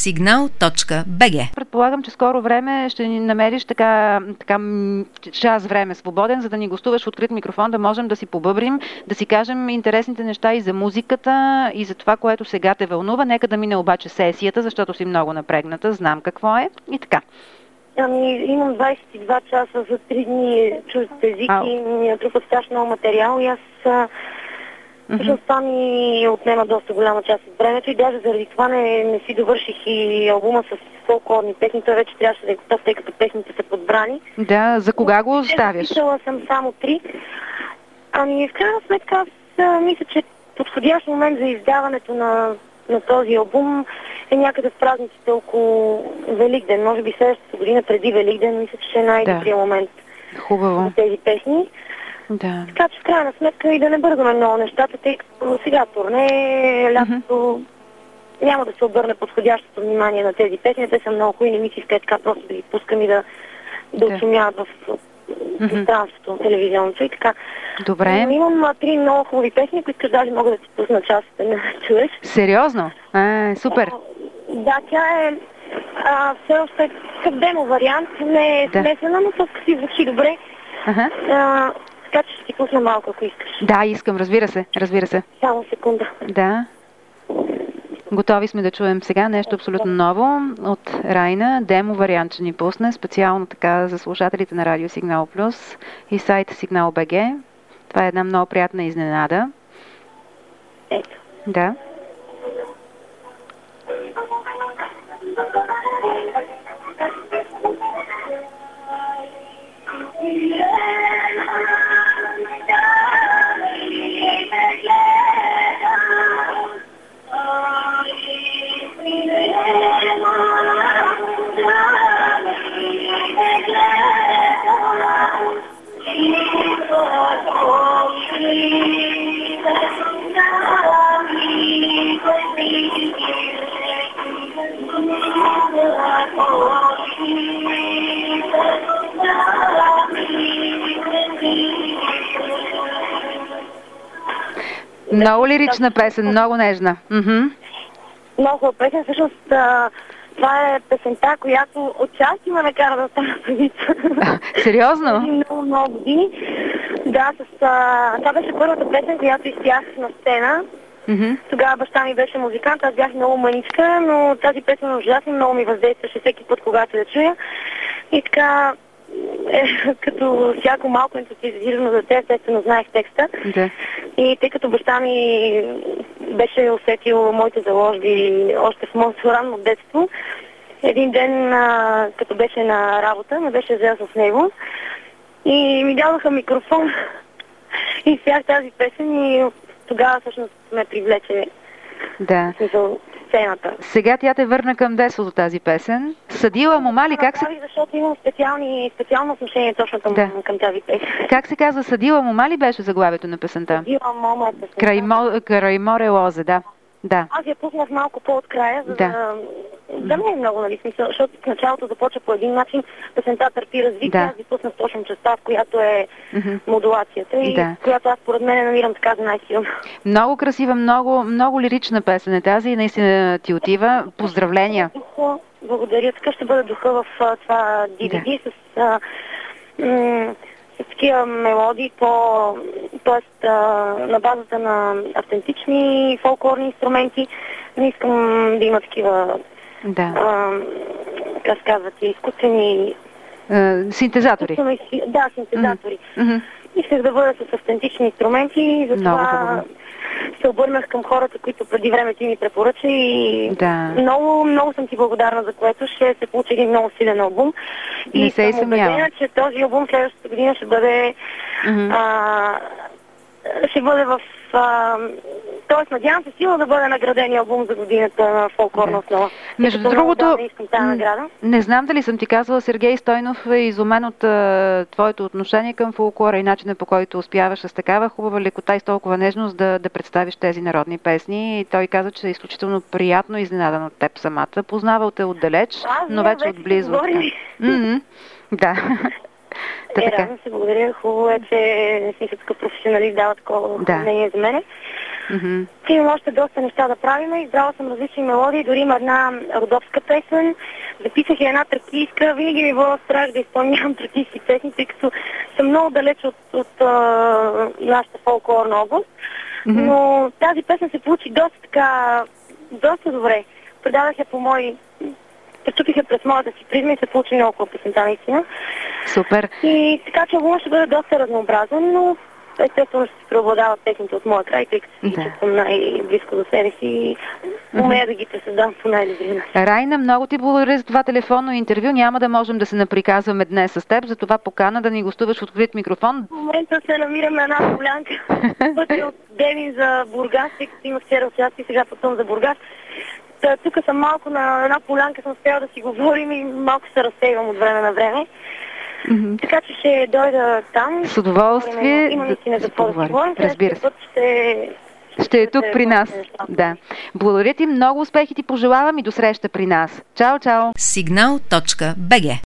Signal.bg. Предполагам, че скоро време ще ни намериш така час време свободен, за да ни гостуваш в открит микрофон, да можем да си побъбрим, да си кажем интересните неща и за музиката, и за това, което сега те вълнува. Нека да мине обаче сесията, защото си много напрегната, знам какво е и така. Ами, имам 22 часа за 3 дни чужд език и ми натрупват страшно много материал и аз всъщност това ми отнема доста голяма част от времето и даже заради това не си довърших и албума с фолклорни песни. Той вече трябваше да е готов, тъй като песните са подбрани. Да, за кога го оставяш? Записала съм само 3. Ами, в крайна сметка, аз мисля, че подходящ момент за издаването на този албум е някъде в празниците около Великден. Може би следващата година преди Великден, мисля, че ще е най-добрият момент за тези песни. Да. Така че в крайна сметка и да не бързаме много нещата, тъй като сега турне, лятото няма да се обърне подходящото внимание на тези песни. Те са много хубави, не ми си иска така просто да ги пускам и да отшумяват в пространството, телевизионното и така. Добре. Имам 3 много хубави песни, които даже мога да ти пусна част да не чуеш. Сериозно? Супер. Да, тя е все още такъв демо вариант, не е смесена, но просто си звучи добре. Така че ще ти пусна малко, ако искаш. Да, искам, разбира се. Само секунда. Да. Готови сме да чуем сега нещо абсолютно ново от Райна. Демо вариант ще ни пусне, специално така за слушателите на Радио Сигнал Плюс и сайта Signal.bg. Това е една много приятна изненада. Ето. Да. Много лирична песен, много нежна. Много песен, всъщност това е песента, която отчасти ме накара да стана певица. Сериозно? Много години. Да, това беше първата песен, която изпях на сцена. Тогава баща ми беше музикант, аз бях много маничка, но тази песен ужасно много ми въздействаше всеки път, когато я чуя. И така, като всяко малко ентусиазирано дете, естествено знаех текста. Да. И тъй като баща ми беше усетил моите заложби още в моето ранно детство, един ден, като беше на работа, ме беше взел с него и ми дадоха микрофон и спях тази песен и тогава всъщност ме привлече сцената. Сега тя те върна към детството тази песен. Съдила мома ли? Как се... Защото имам специално отношение точно към тази песен. Как се казва? Съдила мома ли беше заглавието на песента? Съдила мома е песента. Край море лозе, да. Аз я пуснах малко по-от края, за да не е много, нали, смисъл, защото в началото започва по един начин, песента търпи развитие, аз ви пуснах точно частта, в която е модулацията и която аз поред мен намирам така за най-силна. Много красива, много лирична песен е тази и наистина ти отива. Поздравления! Благодаря. Така ще бъде духа в това DVD с такива мелодии, т.е. на базата на автентични фолклорни инструменти. Не искам да има такива, как се казват, изкуствени... синтезатори. Да, синтезатори. Исках да бъда с автентични инструменти и затова се обърнах към хората, които преди време ти ми препоръча и много съм ти благодарна за което. Ще се получи един много силен албум. И съм убедена, че този албум следващата година ще бъде в... Тоест, надявам се силно да бъде награден албум за годината на фолклорна основа. Между другото, не знам дали съм ти казвала, Сергей Стойнов е изумен от твоето отношение към фолклора и начинът, по който успяваш с такава хубава лекота и с толкова нежност да представиш тези народни песни. И той каза, че е изключително приятно изненадан от теб самата. Познавал те отдалеч, но вече отблизо. Да. Радвам се, благодаря. Хубаво е, че не си такъв професионалист, дава такова мнение за мене. Имам още доста неща да правим. Избрала съм различни мелодии, дори има една родопска песен. Записах и една тракийска. Винаги ми било страх да изпълнявам тракийски песни, тъй като съм много далеч от нашата фолклорна област. Но тази песен се получи доста добре. Предадах я пречупиха през моята си призма и се получи много хубава песента, наистина. Супер. И така че албумът ще бъде доста разнообразен, но естествено ще се преобладават техните от моя край, тъй като си чувствам най-близко до себе си и умея да ги пресъздам по най-добри начин. Райна, много ти благодаря за това телефонно интервю. Няма да можем да се наприказваме днес с теб, затова покана да ни гостуваш в открит микрофон. В момента се намирам на една полянка. Пътя от Девин за Бургас, тъй като имах вчера участие, сега пътувам за Бургас. Тук съм малко на една полянка, съм успяла да си говорим и малко се разсейвам от време на време. Така че ще дойда там. С удоволствие. Има наистина за какво да си говорим. Разбира се. Ще е тук при нас. Да. Благодаря ти, много успехи ти пожелавам и до среща при нас. Чао, чао. Signal.bg